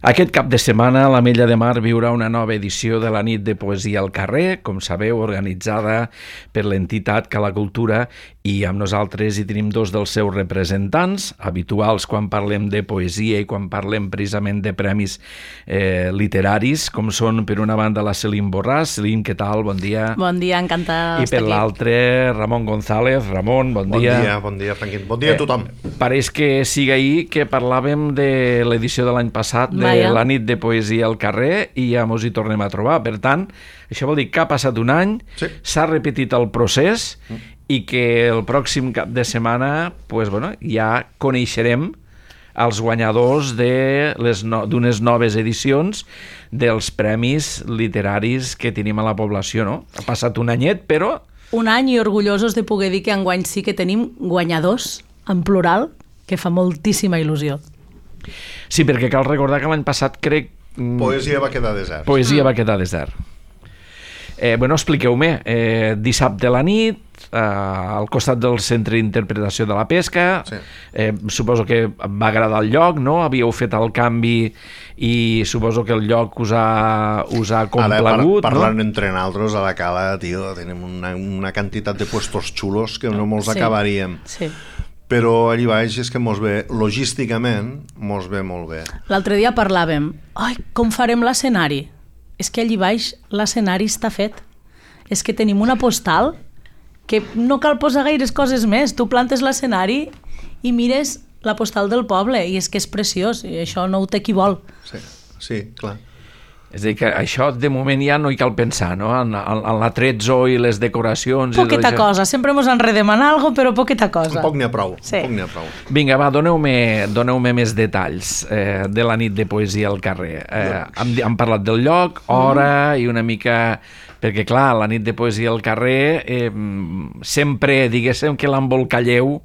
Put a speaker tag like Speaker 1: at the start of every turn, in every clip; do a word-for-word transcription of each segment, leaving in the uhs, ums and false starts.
Speaker 1: Aquest cap de setmana l'Ametlla de Mar viurà una nova edició de la nit de poesia al carrer, com sabeu, organitzada per l'entitat Cala Cultura, i amb nosaltres hi tenim dos dels seus representants, habituals quan parlem de poesia i quan parlem precisament de premis eh, literaris, com són per una banda la Celine Borràs. Celine, què tal? Bon dia.
Speaker 2: Bon dia, encantada
Speaker 1: d'estar aquí. I per l'altre, Ramon González. Ramon, bon,
Speaker 3: bon
Speaker 1: dia.
Speaker 3: Bon dia, bon dia, Franquín. Bon dia a tothom.
Speaker 1: Eh, pareix que sigui ahir que parlàvem de l'edició de l'any passat, de
Speaker 2: Vaja.
Speaker 1: la nit de poesia al carrer, i ja mos hi tornem a trobar. Per tant, això vol dir que ha passat un any,
Speaker 3: sí. S'ha
Speaker 1: repetit el procés, mm. i que el pròxim cap de setmana pues, bueno, ja coneixerem els guanyadors d'unes no, noves edicions dels premis literaris que tenim a la població, no? Ha passat un anyet, però...
Speaker 2: Un any i orgullosos de poder dir que enguany sí que tenim guanyadors, en plural, que fa moltíssima il·lusió.
Speaker 1: Sí, perquè cal recordar que l'any passat, crec...
Speaker 3: Poesia va quedar desert.
Speaker 1: Poesia mm. va quedar desert. Eh, bueno, expliqueu-me, eh, dissabte a la nit, eh, al costat del Centre d'Interpretació de la Pesca, sí. eh, suposo que va agradar el lloc, no? Havíeu fet el canvi i suposo que el lloc us ha, us ha complagut,
Speaker 3: Ara, par parlant
Speaker 1: no?
Speaker 3: entre nosaltres a la Cala, tio, tenim una, una quantitat de puestos xulos que no molts
Speaker 2: sí.
Speaker 3: acabaríem.
Speaker 2: Sí.
Speaker 3: Però allà baix és que mos ve, logísticament, mos ve molt bé.
Speaker 2: L'altre dia parlàvem, ai, com farem l'escenari? És que allà baix l'escenari està fet. És que tenim una postal que no cal posar gaires coses més. Tu plantes l'escenari i mires la postal del poble i és que és preciós i això no ho té qui vol.
Speaker 3: Sí, sí, clar.
Speaker 1: És a dir, que això de moment ja no hi cal pensar, no? En, en, en l'atrezzo i les decoracions...
Speaker 2: Poqueta
Speaker 1: i
Speaker 2: cosa, sempre ens enredem en algo, però poqueta cosa.
Speaker 3: Un poc n'hi ha prou,
Speaker 2: sí.
Speaker 3: un poc n'hi ha prou.
Speaker 1: Vinga, va, doneu-me doneu-me més detalls eh, de la nit de poesia al carrer. Eh, hem, hem parlat del lloc, hora mm. i una mica... Perquè, clar, la nit de poesia al carrer eh, sempre, diguéssim, que l'embolcalleu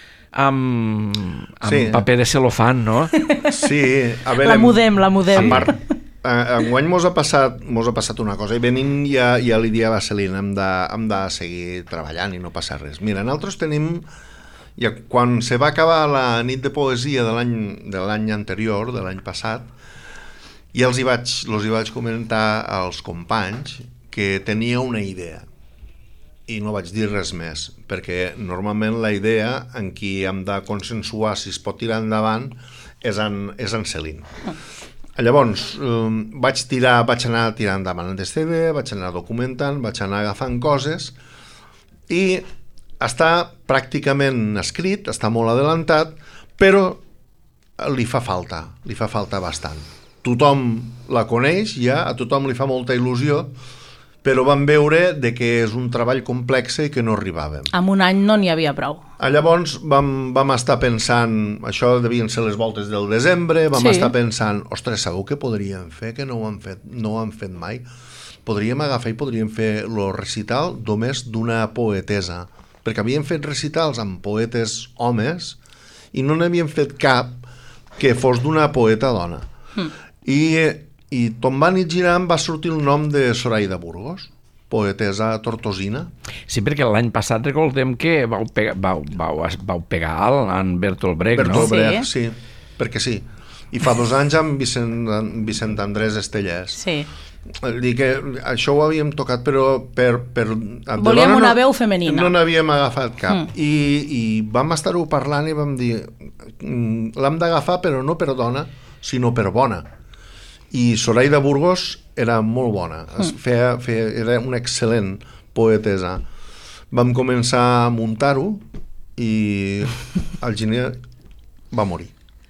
Speaker 1: amb, amb sí. paper de celofan, no?
Speaker 3: Sí, a veure...
Speaker 2: La mudem, la mudem.
Speaker 3: A part... Enguany mos ha passat mos ha passat una cosa i venint ja, ja li dia a Celine hem de, hem de seguir treballant i no passa res. Mira, nosaltres tenim ja, quan se va acabar la nit de poesia de l'any de l'any anterior, de l'any passat, i els hi vaig, els hi vaig comentar als companys que tenia una idea i no vaig dir res més, perquè normalment la idea en qui hem de consensuar si es pot tirar endavant és en, és en Celine. Llavors, eh, vaig tirar, vaig anar tirant endavant aquesta idea, vaig anar documentant, vaig anar agafant coses i està pràcticament escrit, està molt adelantat, però li fa falta, li fa falta bastant. Tothom la coneix ja, a tothom li fa molta il·lusió, però vam veure de que és un treball complex i que no arribàvem.
Speaker 2: En un any no n'hi havia prou.
Speaker 3: Llavors vam, vam estar pensant, això devien ser les voltes del desembre, vam sí. estar pensant, ostres, segur que podríem fer, que no ho han fet, no ho han fet mai. Podríem agafar i podríem fer el recital només d'una poetesa, perquè havíem fet recitals amb poetes homes i no n'havíem fet cap que fos d'una poeta dona. Mm. I... I tombant i girant va sortir el nom de Zoraida Burgos, poetesa tortosina.
Speaker 1: Sí, perquè l'any passat recordem que vau pegar, vau, vau, vau pegar alt en Bertolt Brecht,
Speaker 3: Bertolt
Speaker 1: no?
Speaker 3: Brecht, sí. sí, perquè sí. I fa dos anys amb Vicent, Vicent Andrés Estellers.
Speaker 2: Sí.
Speaker 3: Dir que això ho havíem tocat, però per... per
Speaker 2: volíem una no, veu femenina.
Speaker 3: No n'havíem agafat cap. Mm. I, I vam estar-ho parlant i vam dir l'hem d'agafar, però no per dona, sinó per bona. I Zoraida Burgos era molt bona, es feia, feia, era una excel·lent poetesa. Vam començar a muntar-ho i el gener va morir.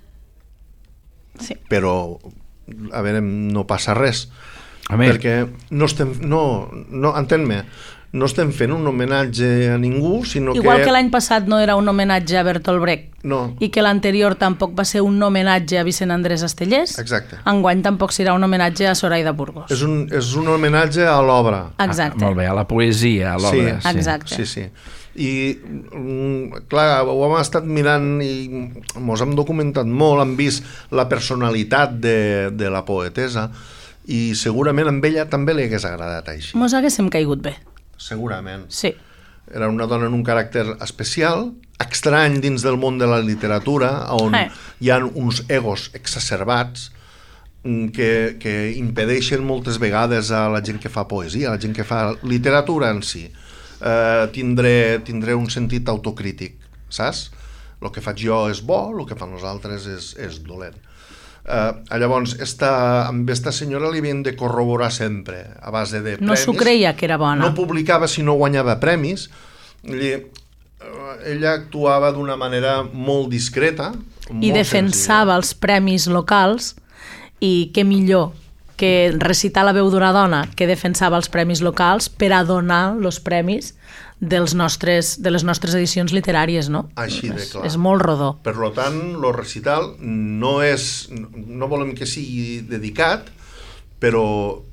Speaker 2: Sí.
Speaker 3: Però, a veure, no passa res,
Speaker 1: a
Speaker 3: perquè no estem... No, no, entén-me, no estem fent un homenatge a ningú, sinó
Speaker 2: Igual que...
Speaker 3: que
Speaker 2: l'any passat no era un homenatge a Bertolt Brecht,
Speaker 3: no.
Speaker 2: i que l'anterior tampoc va ser un homenatge a Vicent Andrés Estellers,
Speaker 3: exacte.
Speaker 2: Enguany tampoc serà un homenatge a Zoraida Burgos.
Speaker 3: És un, és un homenatge a l'obra.
Speaker 2: Exacte.
Speaker 1: Ah, molt bé, a la poesia, a l'obra.
Speaker 3: Sí,
Speaker 2: exacte.
Speaker 3: Sí, sí. I, clar, ho hem estat mirant i mos hem documentat molt, hem vist la personalitat de, de la poetesa i segurament amb ella també li hagués agradat així.
Speaker 2: Mos haguéssim caigut bé.
Speaker 3: Segurament.
Speaker 2: Sí.
Speaker 3: Era una dona amb un caràcter especial, estrany dins del món de la literatura, on eh. hi ha uns egos exacerbats, que, que impedeixen moltes vegades a la gent que fa poesia, a la gent que fa literatura en si, eh, tindré, tindré un sentit autocrític, saps? El que faig jo és bo, el que fan nosaltres és, és dolent. Eh, llavors, esta, amb aquesta senyora li havien de corroborar sempre, a base de premis.
Speaker 2: No s'ho creia que era bona.
Speaker 3: No publicava si no guanyava premis. I, ella actuava d'una manera molt discreta, molt
Speaker 2: i defensava senzilla. Els premis locals, i què millor que recitar la veu d'una dona que defensava els premis locals per a donar els premis dels nostres, de les nostres edicions literàries, no?
Speaker 3: Així de clar.
Speaker 2: És, és molt rodó.
Speaker 3: Per tant, el recital no és... no volem que sigui dedicat, però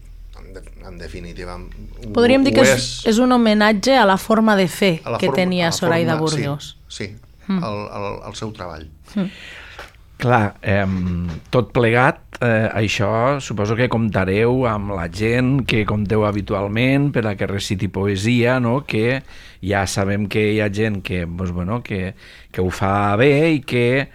Speaker 3: en definitiva...
Speaker 2: Podríem dir que és, és un homenatge a la forma de fer que
Speaker 3: forma,
Speaker 2: tenia Zoraida Burgos.
Speaker 3: Sí, sí mm. el, el, el seu treball.
Speaker 2: Mm.
Speaker 1: Clar, eh, tot plegat, eh, això suposo que comptareu amb la gent que compteu habitualment per a que reciti poesia, no? Que ja sabem que hi ha gent que, doncs, bueno, que, que ho fa bé i que eh,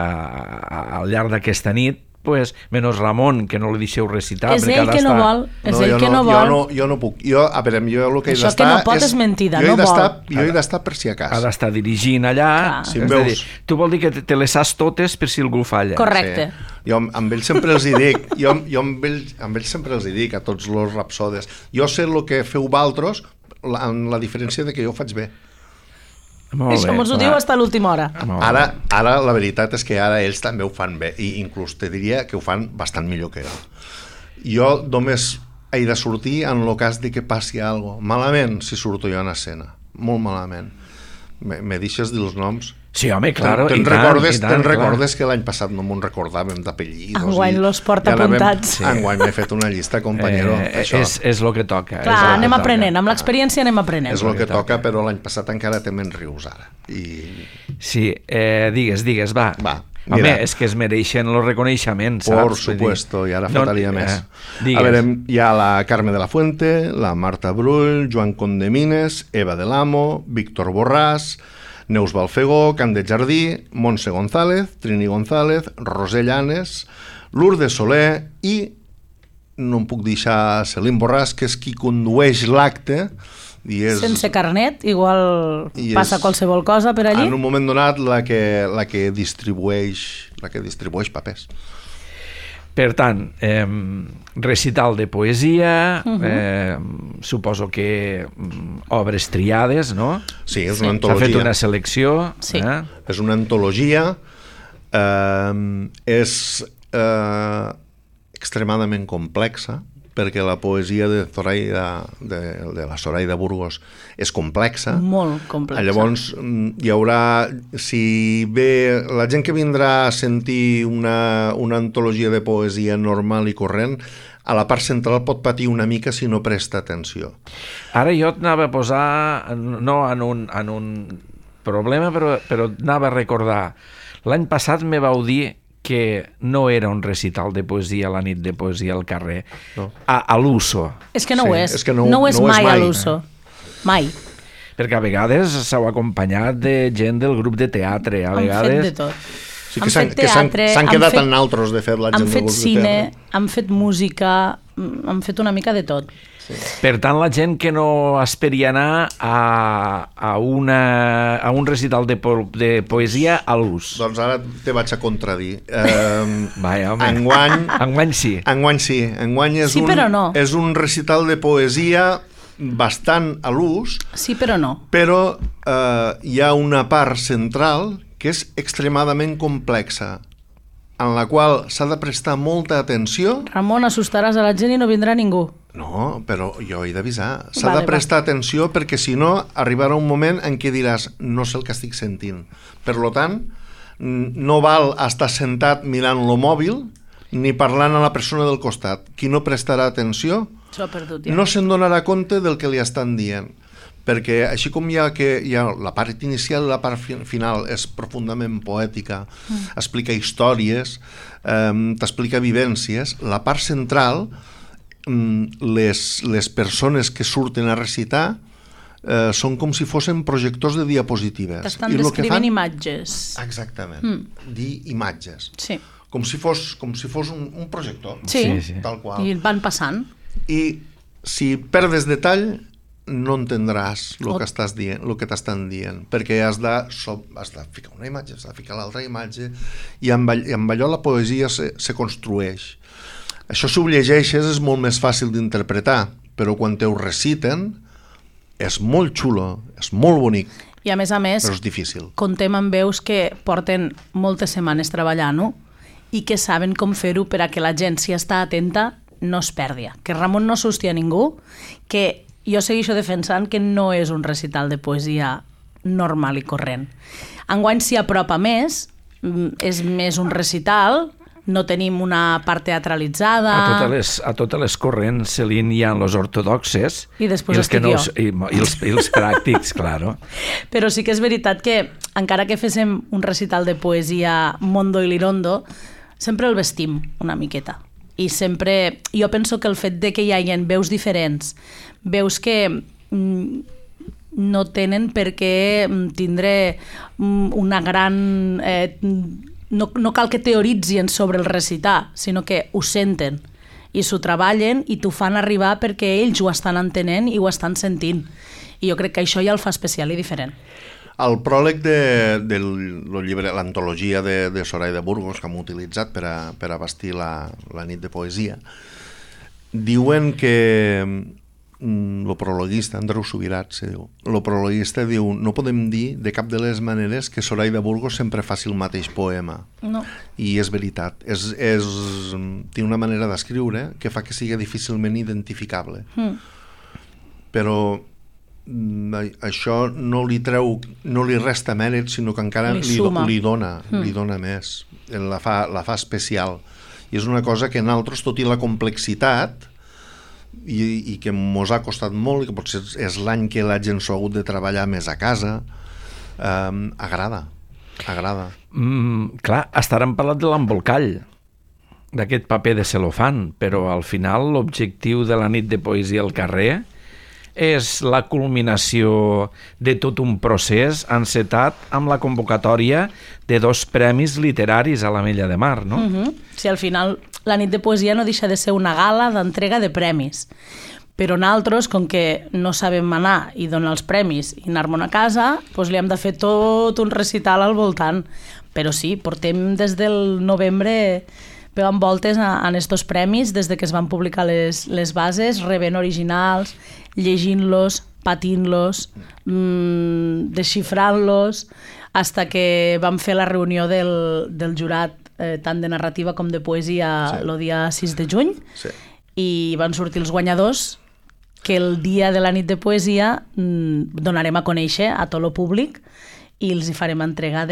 Speaker 1: al llarg d'aquesta nit, pues, menys Ramon, que no li deixeu recitar.
Speaker 2: És ell que no vol, és
Speaker 3: no,
Speaker 2: ell que no,
Speaker 3: no
Speaker 2: vol.
Speaker 3: Jo no, jo no puc. Jo, a veure, jo el que he d'estar...
Speaker 2: Això que no pot és, és mentida, no vol.
Speaker 3: Jo he d'estar per si acas.
Speaker 1: Ha d'estar dirigint allà.
Speaker 3: Si em veus...
Speaker 1: dir, tu vol dir que te les saps totes per si algú falla.
Speaker 2: Correcte.
Speaker 3: Sí. Jo amb ells sempre els hi dic, jo, jo amb, ells, amb ells sempre els hi dic, a tots els rapsodes, jo sé el que feu valtros, la, amb la diferència de que jo ho faig bé.
Speaker 1: Molt
Speaker 2: Això
Speaker 1: bé,
Speaker 2: mos ho diu fins a l'última hora.
Speaker 3: Ara, ara la veritat és que ara ells també ho fan bé, i inclús te diria que ho fan bastant millor que jo. Jo només he de sortir en el cas de que passi alguna cosa. Malament si surto jo en escena, molt malament. Me, me deixes dir els noms?
Speaker 1: Sí, home, claro,
Speaker 3: te'n
Speaker 1: i tant,
Speaker 3: recordes,
Speaker 1: i tant,
Speaker 3: te'n recordes que l'any passat no m'ho recordàvem d'apellidos?
Speaker 2: Enguany los porta apuntats.
Speaker 3: Sí. Enguany m'he fet una llista, companyero.
Speaker 1: Eh,
Speaker 3: això.
Speaker 1: És, és el que toca.
Speaker 2: Clar,
Speaker 1: és
Speaker 2: anem
Speaker 1: toca.
Speaker 2: aprenent, amb l'experiència anem aprenent.
Speaker 3: És el que toca, però l'any passat encara te me'n rius ara. I...
Speaker 1: Sí, eh, digues, digues, va.
Speaker 3: Va.
Speaker 1: Home,
Speaker 3: Mira,
Speaker 1: és que es mereixen els reconeixements, saps?
Speaker 3: Por supuesto, i ara faltaria no, més.
Speaker 1: Eh,
Speaker 3: a veure, hi ha la Carme de la Fuente, la Marta Brull, Joan Condemines, Eva del Amo, Víctor Borràs, Neus Balfegó, Can de Jardí, Montse González, Trini González, Roser Llanes, Lourdes Soler i, no em puc deixar, Celine Borràs, que és qui condueix l'acte. I és,
Speaker 2: sense carnet, igual
Speaker 3: i
Speaker 2: passa qualsevol cosa per allí.
Speaker 3: En un moment donat, la que, la que distribueix la que distribueix papers.
Speaker 1: Per tant, eh, recital de poesia, uh-huh. eh, suposo que obres triades, no?
Speaker 3: Sí, és
Speaker 2: sí.
Speaker 3: una antologia.
Speaker 1: S'ha fet una selecció.
Speaker 2: Sí.
Speaker 1: Eh?
Speaker 3: És una antologia, eh, és eh, extremadament complexa, perquè la poesia de Zoraida, de, de la Zoraida Burgos és complexa.
Speaker 2: Molt complexa.
Speaker 3: Llavors hi haurà, si ve la gent que vindrà a sentir una, una antologia de poesia normal i corrent, a la part central pot patir una mica si no presta atenció.
Speaker 1: Ara jo et anava a posar, no en un, en un problema, però, però anava a recordar. L'any passat me vau dir que no era un recital de poesia a la nit de poesia al carrer, no. a, a l'Uso.
Speaker 2: És que no
Speaker 3: sí,
Speaker 2: ho és,
Speaker 3: és que no,
Speaker 2: no ho és
Speaker 3: no
Speaker 2: mai,
Speaker 3: mai
Speaker 2: a l'Uso. Mai.
Speaker 1: Perquè a vegades s'heu acompanyat de gent del grup de teatre, a vegades...
Speaker 2: Han fet de tot.
Speaker 3: Sí, que s'han teatre, quedat fet, en altres de fer la gent
Speaker 2: del grup de teatre. Han fet cine, han fet música, han fet una mica de tot.
Speaker 1: Sí. Per tant, la gent que no esperi anar a, a, una, a un recital de, po de poesia a l'Ús.
Speaker 3: Doncs ara te vaig a contradir. Eh,
Speaker 1: Vaja, home.
Speaker 3: Enguany,
Speaker 1: enguany sí.
Speaker 3: Enguany sí. Enguany és,
Speaker 2: sí,
Speaker 3: un,
Speaker 2: però no.
Speaker 3: és un recital de poesia bastant a l'ús.
Speaker 2: Sí, però no.
Speaker 3: Però eh, hi ha una part central que és extremadament complexa, en la qual s'ha de prestar molta atenció.
Speaker 2: Ramon, assustaràs a la gent i no vindrà ningú.
Speaker 3: No, però jo he d'avisar. S'ha vale, de prestar va. atenció perquè si no arribarà un moment en què diràs no sé el que estic sentint. Per tant, no val estar sentat mirant el mòbil ni parlant a la persona del costat. Qui no prestarà atenció
Speaker 2: perdut, ja.
Speaker 3: no se'n donarà compte del que li estan dient. Perquè així com hi ha, que hi ha la part inicial i la part final és profundament poètica, mm. explica històries, eh, t'explica vivències, la part central, les, les persones que surten a recitar eh, són com si fossin projectors de diapositives.
Speaker 2: T'estan descrivint fan... imatges.
Speaker 3: Exactament, mm. dir imatges.
Speaker 2: Sí.
Speaker 3: com si fos, com si fos un, un projector,
Speaker 2: Sí,
Speaker 1: Sí, sí.
Speaker 3: tal qual.
Speaker 2: i van passant.
Speaker 3: I si perdes detall, no entendràs el
Speaker 2: O-
Speaker 3: que estàs dient, el que t'estan dient, perquè has de, so, has de ficar una imatge, has de ficar l'altra imatge, i amb, all- i amb allò la poesia se, se construeix. Això, si ho llegeixes, és molt més fàcil d'interpretar, però quan te ho reciten és molt xulo, és molt bonic,
Speaker 2: I a més a més,
Speaker 3: però és difícil.
Speaker 2: contem amb veus que porten moltes setmanes treballant-ho i que saben com fer-ho per a que la gent, si està atenta, no es perdi. Que Ramon no assusti a ningú, que jo segueixo defensant que no és un recital de poesia normal i corrent. Enguany s'hi apropa més, mm, és més un recital, no tenim una part teatralitzada...
Speaker 1: A totes les, a totes les corrents se li hi ha els ortodoxes
Speaker 2: I després
Speaker 1: els que
Speaker 2: estic
Speaker 1: no,
Speaker 2: jo.
Speaker 1: i, i, els, i els pràctics, claro.
Speaker 2: Però sí que és veritat que, encara que féssim un recital de poesia mondo i lirondo, sempre el vestim una miqueta. I sempre... Jo penso que el fet de que hi hagi veus diferents, veus que mm, no tenen per què tindre mm, una gran... Eh, no, no cal que teoritzin sobre el recitar, sinó que ho senten i s'ho treballen i t'ho fan arribar perquè ells ho estan entenent i ho estan sentint. I jo crec que això ja el fa especial i diferent.
Speaker 3: El pròleg de, del lo llibre, l'antologia de, de Soraya de Burgos, que hem utilitzat per a, per a bastir la, la nit de poesia, diuen que mm, lo prologuista, Andreu Subirat, se diu, lo prologuista diu, no podem dir de cap de les maneres que Soraya de Burgos sempre faci el mateix poema.
Speaker 2: No.
Speaker 3: I és veritat. És, és, té una manera d'escriure que fa que sigui difícilment identificable.
Speaker 2: Mm.
Speaker 3: Però mm, això no li treu, no li resta mèrit, sinó que encara
Speaker 2: Li
Speaker 3: li,
Speaker 2: suma.
Speaker 3: li dona,
Speaker 2: Mm.
Speaker 3: li dona més. La fa, la fa especial. I és una cosa que nosaltres, tot i la complexitat, i, i que mos ha costat molt, i que potser és, és l'any que la gent s'ha hagut de treballar més a casa, eh, agrada. Agrada.
Speaker 1: Mm, clar, estarem parlant de l'embolcall, d'aquest paper de celofan, però al final l'objectiu de la nit de poesia al carrer és la culminació de tot un procés encetat amb la convocatòria de dos premis literaris a l'Ametlla de Mar, no?
Speaker 2: Mm -hmm. Si al final la nit de poesia no deixa de ser una gala d'entrega de premis, però nosaltres, com que no sabem anar i donar els premis i anar-me'n a casa, doncs li hem de fer tot un recital al voltant. Però sí, portem des del novembre pegant voltes en estos premis, des de que es van publicar les, les bases, rebent originals, llegint-los, patint-los, mmm, desxifrant-los, hasta que vam fer la reunió del, del jurat, eh, tant de narrativa com de poesia,
Speaker 3: Sí.
Speaker 2: el dia sis de juny,
Speaker 3: Sí.
Speaker 2: i van sortir els guanyadors, que el dia de la nit de poesia mmm, donarem a conèixer a tot el públic i els hi farem entrega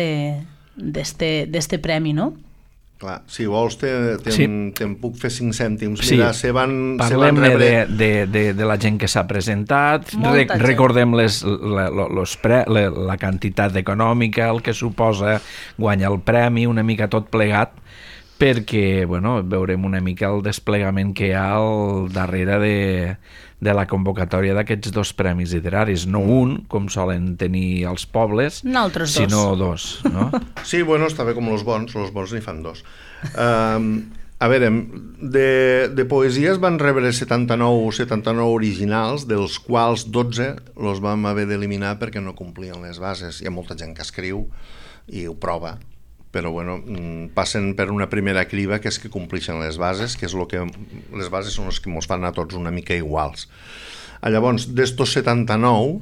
Speaker 2: d'este d'este premi, no?
Speaker 3: Clar, si vols te, te,
Speaker 1: Sí.
Speaker 3: te'n puc fer cinc cèntims.
Speaker 1: Sí.
Speaker 3: Mira, se van, se van
Speaker 1: Parlem-ne
Speaker 3: rebre...
Speaker 1: de, de, de, de la gent que s'ha presentat,
Speaker 2: Molta
Speaker 1: Re,
Speaker 2: gent.
Speaker 1: recordem les, la, lo- los pre, la, la quantitat econòmica, el que suposa guanyar el premi, una mica tot plegat, perquè bueno, veurem una mica el desplegament que hi ha al darrere de, de la convocatòria d'aquests dos premis literaris. No un, com solen tenir els pobles,
Speaker 2: Nosaltres dos.
Speaker 1: sinó dos. No?
Speaker 3: Sí, bueno, està bé com els bons, els bons n'hi fan dos. Um, a veure, de, de poesies van rebre setanta-nou setanta-nou originals, dels quals dotze els vam haver d'eliminar perquè no complien les bases. Hi ha molta gent que escriu i ho prova, però bueno, passen per una primera criba, que és que compleixen les bases, que és lo que les bases són les que ens fan a tots una mica iguals. Llavors, d'estos setanta-nou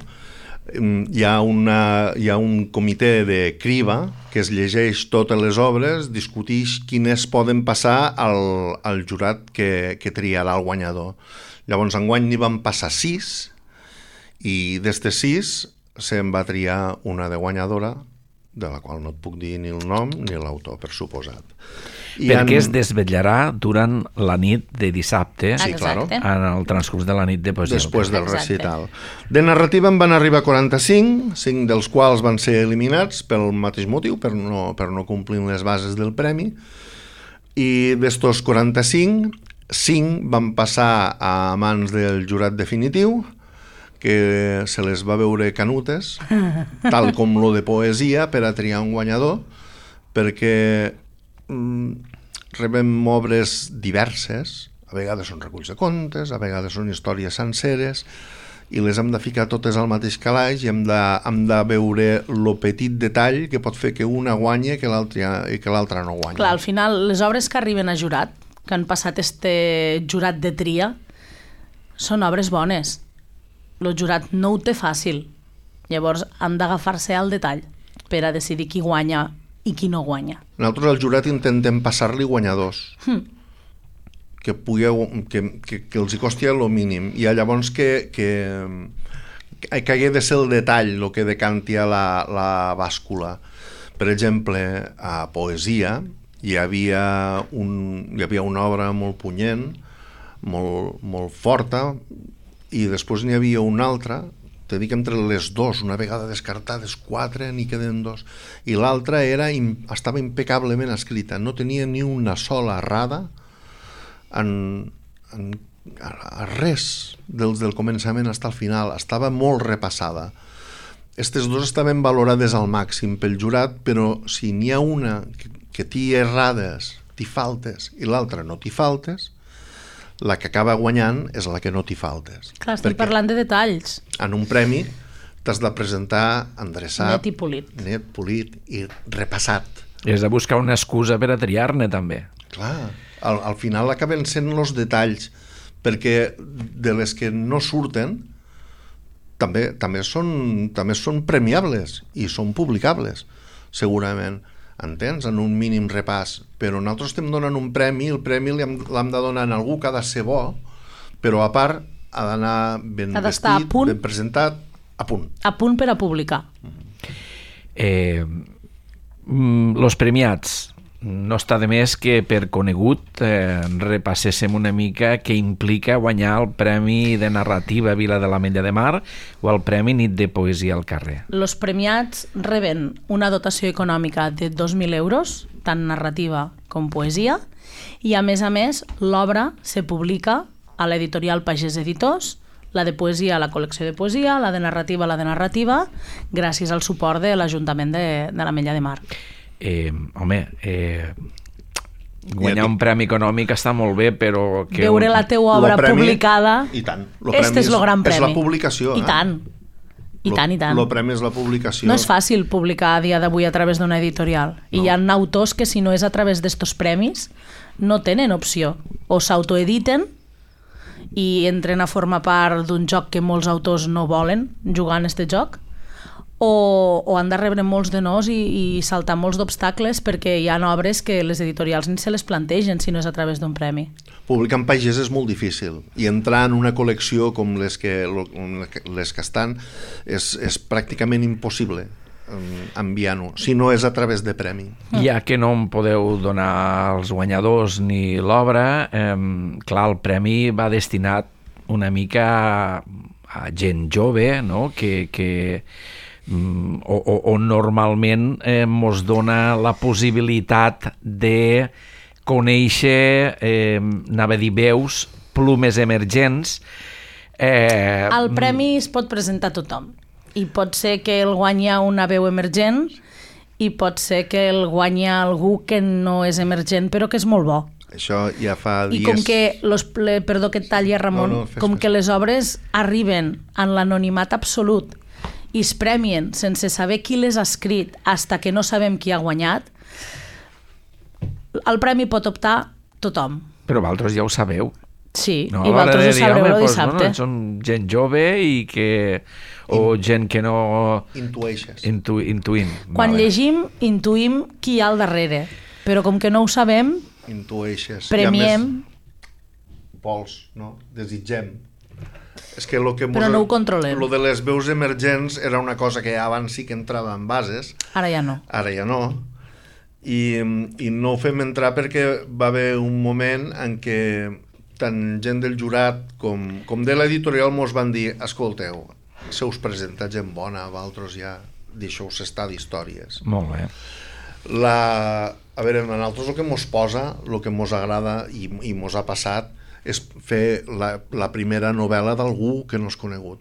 Speaker 3: hi ha, una, hi ha un comitè de criba que es llegeix totes les obres, discutix quines poden passar al, al jurat que, que triarà el guanyador. Llavors, enguany n'hi van passar sis, i d'estes sis se'n va triar una de guanyadora, de la qual no et puc dir ni el nom ni l'autor, per suposat. I
Speaker 1: Perquè
Speaker 3: en-
Speaker 1: es desvetllarà durant la nit de dissabte,
Speaker 3: Sí, claro.
Speaker 2: Exacte.
Speaker 1: en el transcurs de la nit de poesia.
Speaker 3: després del
Speaker 2: Exacte.
Speaker 3: recital. De narrativa en van arribar quaranta-cinc, cinc dels quals van ser eliminats pel mateix motiu, per no, per no complir les bases del premi, i d'estos quaranta-cinc, cinc van passar a mans del jurat definitiu, que se les va veure canutes, tal com lo de poesia, per a triar un guanyador, perquè mm, rebem obres diverses, a vegades són reculls de contes, a vegades són històries senceres, i les hem de ficar totes al mateix calaix i hem de, hem de veure lo petit detall que pot fer que una guanyi que l'altra i que l'altra no guanyi.
Speaker 2: Clar, al final, les obres que arriben a jurat, que han passat este jurat de tria, són obres bones. El jurat no ho té fàcil. Llavors han d'agafar-se al detall per a decidir qui guanya i qui no guanya.
Speaker 3: Nosaltres al jurat intentem passar-li guanyadors. Hmm. Que, pugui, que, que, que els hi costi el mínim. I llavors que, que, que hagi de ser el detall el que decanti a la, la bàscula. Per exemple, a poesia hi havia, un, hi havia una obra molt punyent, molt, molt forta, i després n'hi havia una altra, te dic entre les dos, una vegada descartades quatre, n'hi queden dos, i l'altra era, estava impecablement escrita, no tenia ni una sola errada en, en a res dels del començament fins al final, estava molt repassada. Estes dos estaven valorades al màxim pel jurat, però si n'hi ha una que, que t'hi errades, t'hi faltes, i l'altra no t'hi faltes, la que acaba guanyant és la que no t'hi faltes.
Speaker 2: Clar, estem parlant de detalls.
Speaker 3: En un premi t'has de presentar endreçat,
Speaker 2: net i polit,
Speaker 3: net, polit i repassat.
Speaker 1: I has de buscar una excusa per a triar-ne, també.
Speaker 3: Clar, al, al final acaben sent els detalls, perquè de les que no surten també, també, són, també són premiables i són publicables, segurament. Entens? En un mínim repàs. Però nosaltres estem donant un premi, el premi l'hem de donar a algú que ha de ser bo, però a part ha d'anar ben vestit, ben presentat, a punt.
Speaker 2: A punt per a publicar.
Speaker 1: Eh, los premiats. No està de més que per conegut eh, repasséssim una mica què implica guanyar el Premi de Narrativa Vila de l'Ametlla de Mar o el Premi Nit de Poesia al Carrer.
Speaker 2: Els premiats reben una dotació econòmica de dos mil euros, tant narrativa com poesia, i a més a més l'obra se publica a l'editorial Pagès Editors, la de poesia a la col·lecció de poesia, la de narrativa a la de narrativa, gràcies al suport de l'Ajuntament de, de l'Ametlla de Mar.
Speaker 1: Eh, home, eh, guanyar un premi econòmic està molt bé, però... Que
Speaker 2: veure
Speaker 1: un...
Speaker 2: la teua obra
Speaker 3: premi,
Speaker 2: publicada,
Speaker 3: i tant.
Speaker 2: este és el gran premi.
Speaker 3: És la publicació.
Speaker 2: I tant, i
Speaker 3: lo,
Speaker 2: tant, i tant.
Speaker 3: El premi és la publicació.
Speaker 2: No és fàcil publicar a dia d'avui a través d'una editorial. No. I hi ha autors que si no és a través d'estos premis no tenen opció. O s'autoediten i entren a formar part d'un joc que molts autors no volen jugar en este joc, o, o han de rebre molts de nos i, i saltar molts d'obstacles perquè hi ha obres que les editorials ni se les plantegen si no és a través d'un premi.
Speaker 3: Publicar en pagès és molt difícil i entrar en una col·lecció com les que, les que estan és, és pràcticament impossible enviar-ho, si no és a través de premi.
Speaker 1: Ja que no em podeu donar els guanyadors ni l'obra, eh, clar, el premi va destinat una mica a, a gent jove, no?, que... que O, o, o normalment eh, mos dona la possibilitat de conèixer, eh, anava a dir, veus, plumes emergents.
Speaker 2: Eh, el premi es pot presentar a tothom i pot ser que el guanya una veu emergent i pot ser que el guanya algú que no és emergent però que és molt bo.
Speaker 3: Això ja fa dies...
Speaker 2: I com que, los, perdó que et talli, Ramon, no, no, com que les obres arriben en l'anonimat absolut i es premien sense saber qui les ha escrit hasta que no sabem qui ha guanyat, el premi pot optar tothom.
Speaker 1: Però vosaltres ja ho sabeu.
Speaker 2: Sí, no, i vosaltres ho sabreu el dissabte.
Speaker 1: Bueno, són gent jove i que... o gent que no...
Speaker 3: Intueixes.
Speaker 1: Intu, intuïm.
Speaker 2: Quan vale. llegim, intuïm qui hi ha al darrere, però com que no ho sabem,
Speaker 3: intueixes.
Speaker 2: Premiem.
Speaker 3: Vols, no? Desitgem. És que lo que
Speaker 2: però no ho controlem.
Speaker 3: Lo de les veus emergents era una cosa que abans sí que entrava en bases.
Speaker 2: Ara ja no.
Speaker 3: Ara ja no. I, i no ho fem entrar perquè va haver un moment en què tant gent del jurat com, com de l'editorial mos van dir: escolteu, se us presenta gent bona, vosaltres ja deixeu-se estar d'històries.
Speaker 1: Molt bé.
Speaker 3: La... A veure, a nosaltres el que mos posa, el que mos agrada i, i mos ha passat és fer la, la primera novel·la d'algú que no és conegut.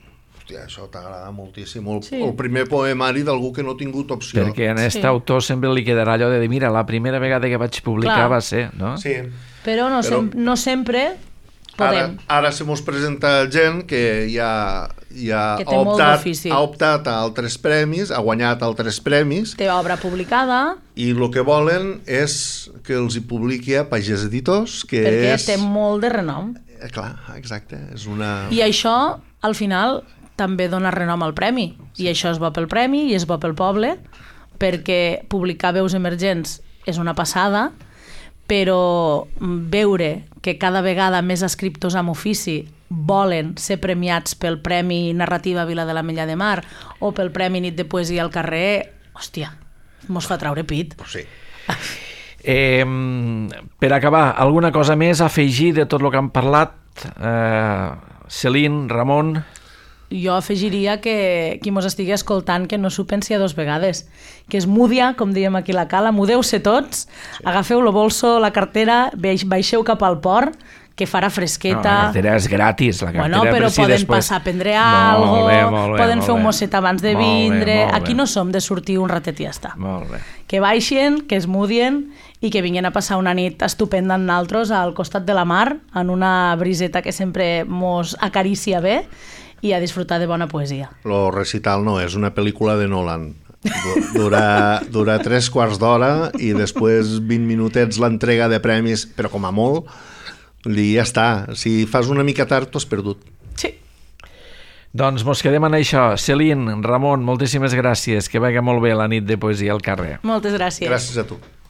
Speaker 3: hòstia, això t'agrada moltíssim. El,
Speaker 2: Sí.
Speaker 3: el primer poemari d'algú que no ha tingut opció.
Speaker 1: Perquè a aquest
Speaker 2: Sí.
Speaker 1: autor sempre li quedarà allò de dir, mira, la primera vegada que vaig publicar
Speaker 2: Clar.
Speaker 1: va ser, no?
Speaker 3: Sí.
Speaker 2: Però no,
Speaker 3: Però-
Speaker 2: sem no sempre podem.
Speaker 3: Ara, ara se mos presenta gent que ja, ja
Speaker 2: Que
Speaker 3: ha,
Speaker 2: té molt
Speaker 3: optat,
Speaker 2: d'ofici.
Speaker 3: ha optat a altres premis, ha guanyat altres premis,
Speaker 2: Té obra publicada,
Speaker 3: i el que volen és que els hi publiqui a Pagès Editors, que
Speaker 2: perquè
Speaker 3: és...
Speaker 2: té molt de renom.
Speaker 3: Eh, Clar, exacte, és una...
Speaker 2: I això, al final, també dona renom al premi. I això és bo pel premi i és bo pel poble, perquè publicar veus emergents és una passada, però veure que cada vegada més escriptors amb ofici volen ser premiats pel Premi Narrativa Vila de l'Ametlla de Mar o pel Premi Nit de Poesia al carrer, hòstia, mos fa traure pit.
Speaker 3: Pues sí.
Speaker 1: Eh, per acabar, alguna cosa més a afegir de tot el que han parlat? Eh, Celine, Ramon...
Speaker 2: Jo afegiria que qui mos estigui escoltant que no s'ho pensi a dos vegades, que és múdia, com diem aquí a la cala, mudeu-se tots, sí. Agafeu el bolso, la cartera, baix- baixeu cap al port, que farà fresqueta...
Speaker 1: No, la cartera és gratis. La cartera,
Speaker 2: Bueno, però
Speaker 1: per si
Speaker 2: poden
Speaker 1: després...
Speaker 2: passar a prendre algo,
Speaker 1: Molt bé, molt bé,
Speaker 2: poden
Speaker 1: molt
Speaker 2: fer un
Speaker 1: bé.
Speaker 2: mosset abans de
Speaker 1: Molt bé,
Speaker 2: vindre...
Speaker 1: molt bé.
Speaker 2: Aquí no som de sortir un ratet i ja està.
Speaker 1: Molt bé.
Speaker 2: Que baixen, que es mudien i que vinguin a passar una nit estupenda amb naltros al costat de la mar, en una briseta que sempre mos acaricia bé, i a disfrutar de bona poesia.
Speaker 3: Lo recital no, és una pel·lícula de Nolan. Du- Dura, dura tres quarts d'hora i després vint minutets l'entrega de premis, però com a molt, i ja està. Si fas una mica tard, t'ho has perdut.
Speaker 2: Sí.
Speaker 1: Doncs mos quedem en això. Celine, Ramon, moltíssimes gràcies. Que vagi molt bé la nit de poesia al carrer.
Speaker 2: Moltes gràcies.
Speaker 3: Gràcies a tu.